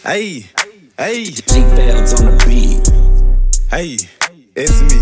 Hey, hey, G-Felds on the beat. hey, it's me.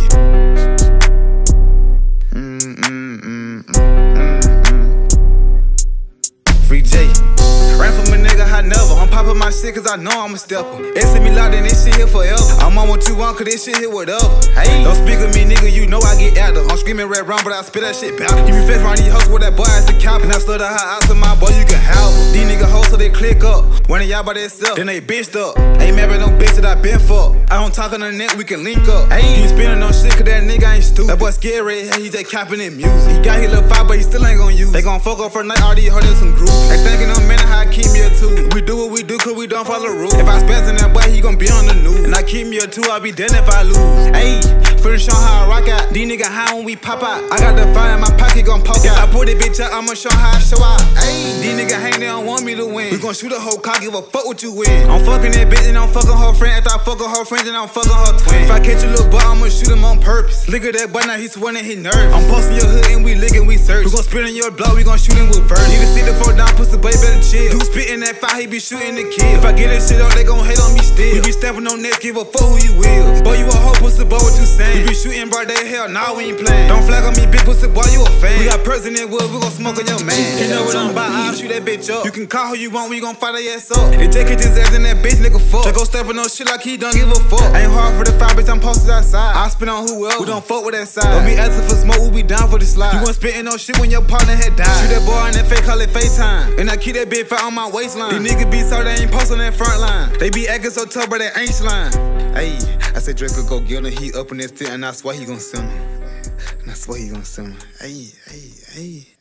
Free J. Ran from a nigga I never. I'm popping my shit cause I know I'm a stepper. It's me loud and this shit here forever. I'm on what you want cause this shit here whatever. Hey, don't speak of me nigga, you know I get active. I'm screaming red round but I spit that shit back. You be fed around these hoes with that boy as a cap. And I stood the hot out to my boy, you can have them. These niggas hoes so they click up. One of y'all by themselves, then they bitched up. Ain't mad at no bitch that I been fucked. I don't talk on the net, we can link up. Hey, you spinning on shit cause that nigga ain't stupid. That boy scary, he just capping in music. He got his little five but he still ain't gon' use. They gon' fuck up for night, all these hoes in some group. They thinking no minute how I keep me a two. We do what we do cause we don't follow rules. If I spaz in that boy, he gon' be on the news. And I keep me a two, I'll be dead if I lose. Ayy, finna show how I rock out. These niggas high when we pop out. I got the fire in my pocket gon' poke out. I put it bitch up, I'ma show how I show out. Ayy, these niggas hang, they don't want me to win. We gon' shoot a whole car, give a fuck what you win. I'm fucking that bitch and I'm fucking her friend. After I fucking her friend, then I'm fucking her twin. If I catch a little boy, I'ma shoot him on purpose. Look at that boy, now he's sweating his nerves. I'm posting your hood and we licking, we search. We gon' spit in your blood, we gon' shoot him with verse. Need to see the 4 down, pussy boy, better chill. Dude spitting that fire, he be shooting the kill. If I get this shit up, they gon' hate on me still. You be stepping on nets, give a fuck who you will. Boy, you a hoe, pussy boy, what you saying? You be shooting broad day, hell, nah, we ain't playing. Don't flag on me, big pussy boy, you a fan. We got President Wood, we gon' smoke on your man. You know what I'm about, I'll shoot that bitch up. You can call who you want, we gon' fight that ass up. They take his ass in that bitch, nigga fuck. Just go stepping on shit like he don't give a fuck. Ain't hard for the five, bitch, I'm posted outside. I spit on who else, we don't fuck with that side. Don't be asking for smoke, we be down for the slide. You want spitting on shit when your partner had died. Shoot that boy in that fake, call it FaceTime. And I keep that bitch fat on my waistline. These niggas be sorry they ain't posting that front line. They be acting so tough, but they ain't slime. Ayy, I said Drake could go get him, he up in this tent, and I swear he gon' send him. And I swear he gon' send him. Ayy, ayy, ayy.